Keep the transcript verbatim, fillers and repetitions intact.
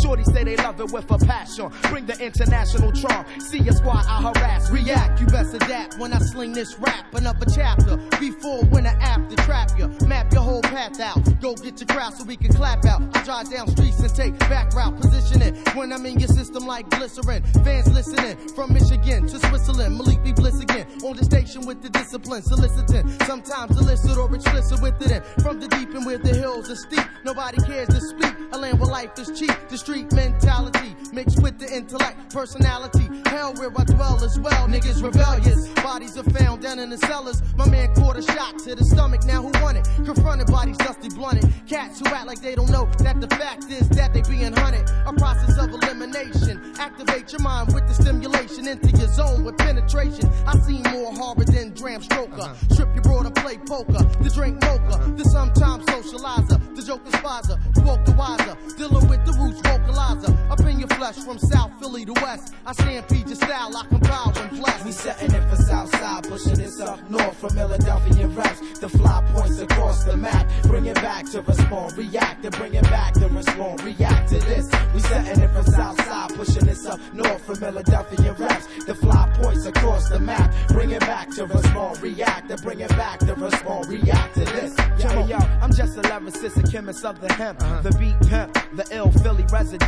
Shorty say they love it with a passion. Bring the international charm. See your squad, I harass. React, you best adapt when I sling this rap. Another chapter, before, when, or after. Trap you, map your whole path out. Go get your crowd so we can clap out. I drive down streets and take back route. Positioning when I'm in your system like glycerin. Fans listening from Michigan to Switzerland. Malik B. Bliss again on the station with the discipline. Soliciting, sometimes illicit or explicit with it in. From the deep and where the hills are steep, nobody cares to speak. A land where life is cheap. The street mentality mixed with the intellect, personality. Hell where I dwell as well. Niggas rebellious. Bodies are found down in the cellars. My man caught a shot to the stomach. Now who won it? Confronted bodies dusty blunted. Cats who act like they don't know that the fact is that they being hunted. A process of elimination. Activate your mind with the stimulation into your zone with penetration. I seen more horror than Dram Stroker. Uh-huh. Strip your broad and play poker. The drink mocha. Uh-huh. The sometimes socializer. The joke despiser. Spoke the wiser. Dealing with the roots vocalizer. Up in your flesh from South Philly to West. I stampede your style. I compile and bless. We setting it for Southside. Pushing this up north from Philadelphia reps. The fly points across the map. Bring it back to respond. React to bring it back to respond. React to this. We setting it for Southside. Pushing this up north from Philadelphia reps. The fly points across the map. Bring it back to respond. React to bring it back to respond. React to this. Yo, yo, I'm just a lyricist, a chemist of the hemp. Uh-huh. The beat pimp, the ill Philly resident.